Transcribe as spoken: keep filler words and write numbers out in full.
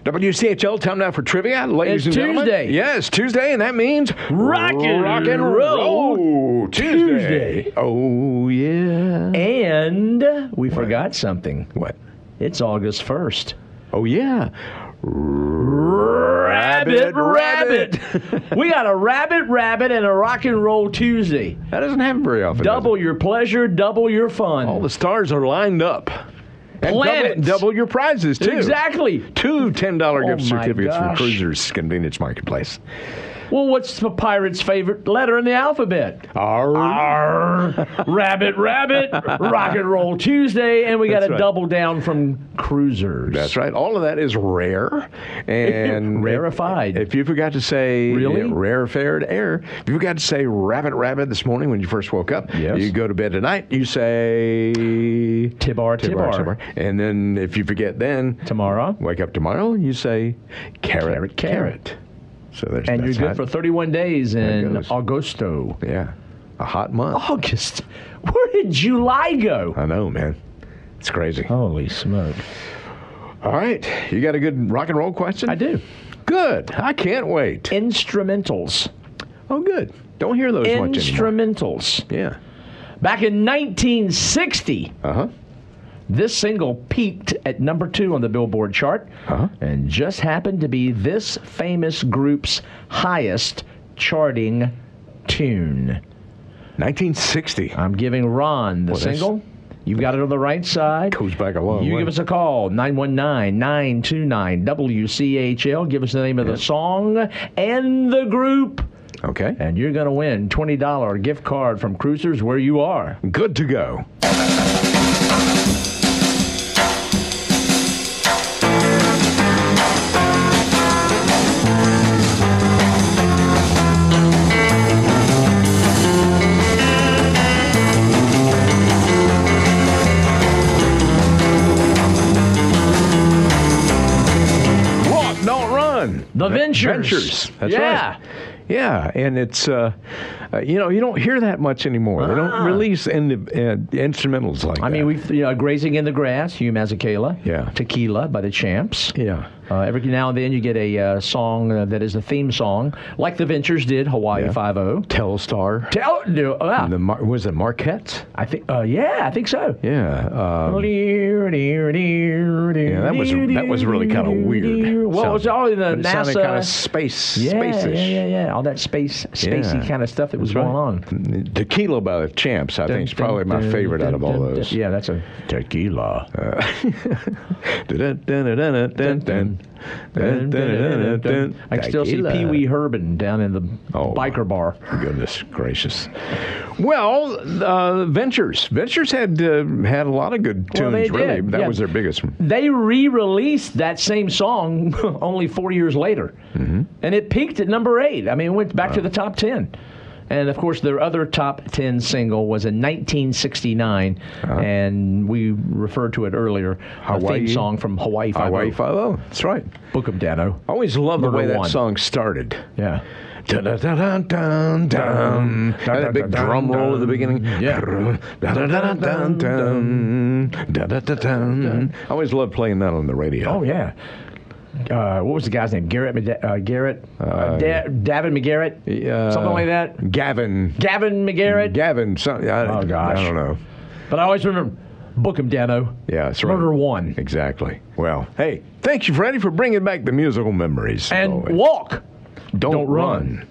W C H L, time now for trivia, ladies It's and gentlemen. Tuesday. Yes, Tuesday, and that means Rockin' rock and Roll roll Tuesday. Tuesday. Oh yeah. And we forgot something. What? It's August first. Oh yeah. Rabbit, rabbit. We got a rabbit, rabbit, and a rock and roll Tuesday. That doesn't happen very often. does Double it? your pleasure, double your fun. All the stars are lined up. And Planets. double, double your prizes too. Exactly. Two ten dollar Oh, gift my certificates from gosh. Cruisers Convenience Marketplace. Well, what's the pirate's favorite letter in the alphabet? Arr. R. Rabbit, rabbit, rock and roll Tuesday, and we got That's a right. double down from Cruisers. That's right. All of that is rare and Rarefied. If you forgot to say Really? uh, rarefied air, if you forgot to say rabbit, rabbit this morning when you first woke up, Yes. you go to bed tonight, you say Tibar, Tibar. Tibar. And then if you forget then, Tomorrow. wake up tomorrow, you say carrot, Carrot, carrot. carrot. So there's And you're that's good how- for thirty-one days it in goes. Augusto. yeah, a hot month. August? Where did July go? I know, man. It's crazy. Holy smoke. All right, you got a good rock and roll question? I do. Good. I can't wait. Instrumentals. Oh, good. Don't hear those much anymore. Instrumentals. Yeah. Back in nineteen sixty, Uh huh. this single peaked at number two on the Billboard chart Uh-huh. and just happened to be this famous group's highest charting tune. nineteen sixty. I'm giving Ron the Well, that's- single. You've got it on the right side. Goes back a long You way. give us a call, nine one nine, nine two nine, W C H L. Give us the name of the song and the group, Okay. and you're going to win twenty dollar gift card from Cruisers where you are. Good to go. Walk, don't run. The Ventures. Ventures. That's yeah. right. Yeah, and it's, uh, uh, you know, you don't hear that much anymore. They don't Ah. release in the, uh, instrumentals like that. I mean, we've, you know, Grazing in the Grass, Hugh Mazzicala. Yeah. Tequila by the Champs. Yeah. Uh, every now and then you get a uh, song uh, that is a theme song, like the Ventures did, Hawaii Yeah. Telstar. Five-O. Tell, no, uh, The Mar- was it Marquette? I think, uh, yeah, I think so. Yeah. Um, Yeah, that was- that was really kinda weird. Well, it was all in the but it sounded NASA. kind of space, yeah, space-ish. yeah, yeah, yeah. All that space, spacey Yeah. kind of stuff that was That's going right. on. Tequila by the Champs, I think, is probably my favorite out of all those. Yeah, that's a tequila. I can still see Tequila. Pee Wee Herbin down in the Oh, biker bar. Goodness gracious. Well, uh, Ventures. Ventures had uh, had a lot of good Well, tunes, they really. did, That yeah. was their biggest one. They re-released that same song only four years later, Mm-hmm. and it peaked at number eight. I mean, it went back to the top ten. And of course, their other top ten single was in nineteen sixty-nine, Uh-huh. and we referred to it earlier. A Hawaii? theme song from Hawaii Five-O. Hawaii Five-O. That's right. Book 'em, Dano. I always loved the Number way that one. song started. Yeah. Dun, dun, dun, dun, dun, dun. Had that big drum roll at the beginning. Yeah. Dun, dun, dun, dun, dun. Dun, dun, dun, dun. I always loved playing that on the radio. Oh yeah. Uh, what was the guy's name? Garrett, Mad- uh, Garrett, uh, da- Davin McGarrett, Uh, something like that. Gavin. Gavin McGarrett. Gavin. Some, I, Oh, gosh. I don't know. But I always remember, book him, Dano. Yeah, that's right. Murder One. Exactly. Well, hey, thank you, Freddie, for bringing back the musical memories. And Always. walk. Don't, don't run. run.